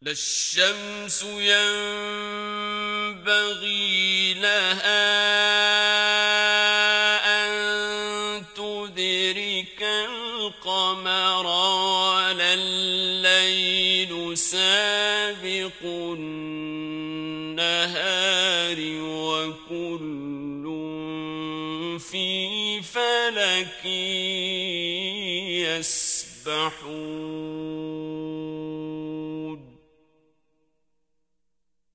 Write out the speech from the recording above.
لا الشمس ينبغي لها أن تدرك القمر ولا الليل سابق النهار وكل في فلك يسبحون